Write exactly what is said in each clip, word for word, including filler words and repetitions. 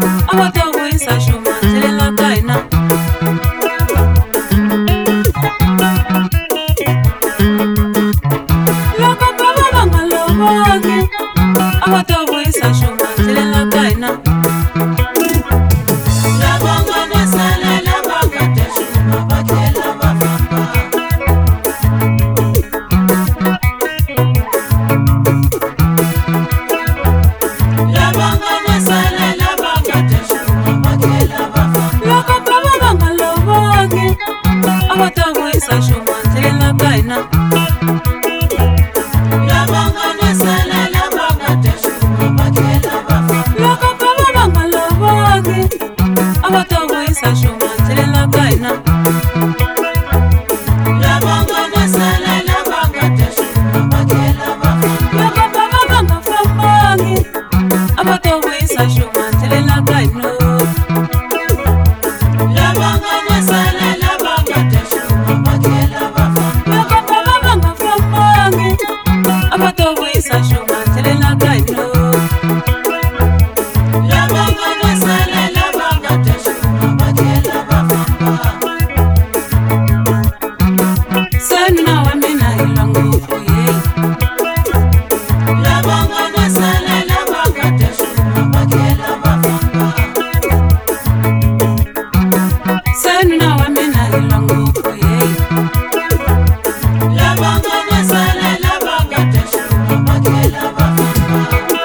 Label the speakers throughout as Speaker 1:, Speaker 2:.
Speaker 1: abatawisa shuma telela kaina loko baba bangalovaki abatawisa shuma telela kaina labanga nasala labanga teshuma batela bafamba labanga nasala labanga teshuma batela bafamba loko baba bangalovaki abatawisa shuma telela kaina labanga nasala labanga teshuma batela bafamba loko baba bangalovaki abatawisa shuma telela kaina labanga nasala labanga teshuma batela bafamba loko baba bangafambaki abatawisa shuma telela kaina labanga nasala labanga teshuma batela bafamba loko baba bangafambaki abatawisa shuma telela kaina labanga nasala labanga teshuma batela bafamba sanna wa mina ilangufu ye labanga nasala labanga teshuma batela bafamba sanna wa mina ilangufu ye labanga nasala labanga teshuma batela bafamba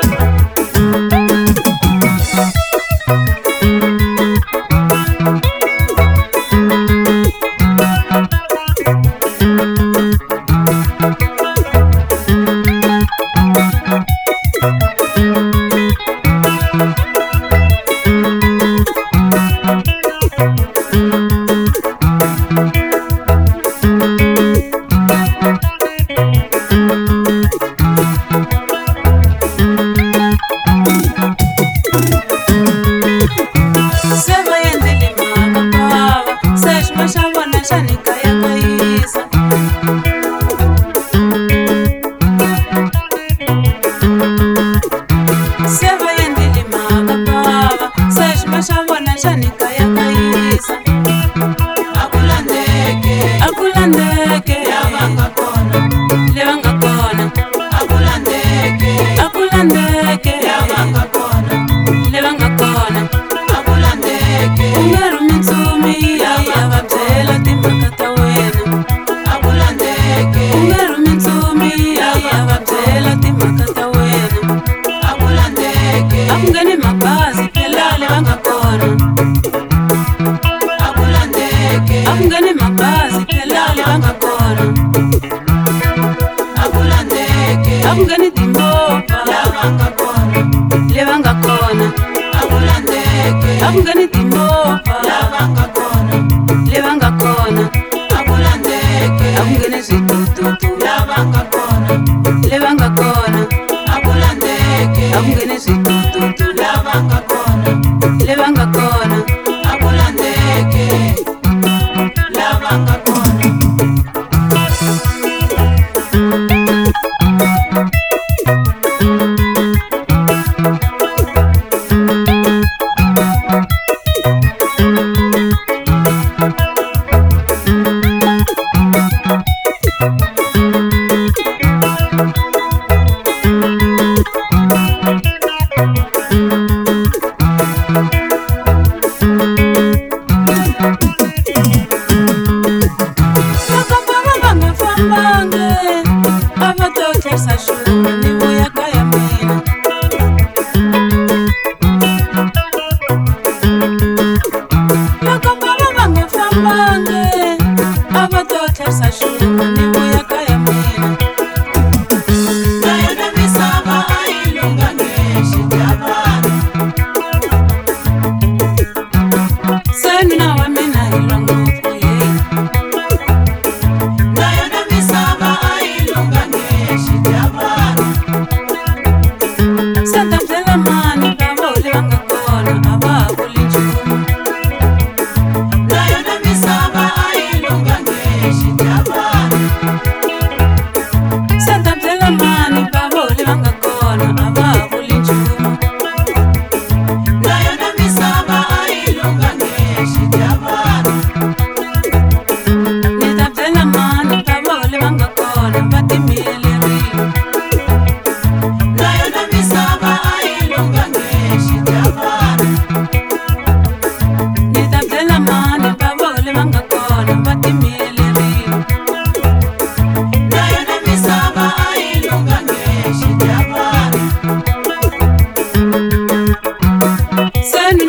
Speaker 1: Seva yendele mama baba sesh mashavona shanika yakayisa Seva yendele mama baba sesh mashavona shanika yakayisa akulandeke akulandeke levanga kona levanga kona akulandeke akulandeke levanga kona levanga kona ungaru mitsumi yavabyela timhaka ta wena akulandeke ungaru mitsumi yavabyela timhaka ta wena akulandeke akungeni mabazi phela levanga kona akulandeke akungeni mabazi phela levanga kona akulandeke akungeni timovha levanga kona levanga kona akulandeke akungeni timovha lavanga kona levanga kona akulandeke akungeni switututu lavanga kona levanga kona akulandeke akungeni switututu lavanga kona levanga kona akulandeke lavanga kona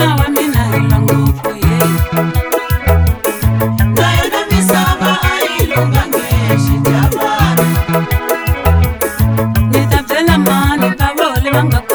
Speaker 1: wa mina hi lwa ngopfu ye na yona misava a yi lungange xidyamana ni ta byela mani ka vole va nga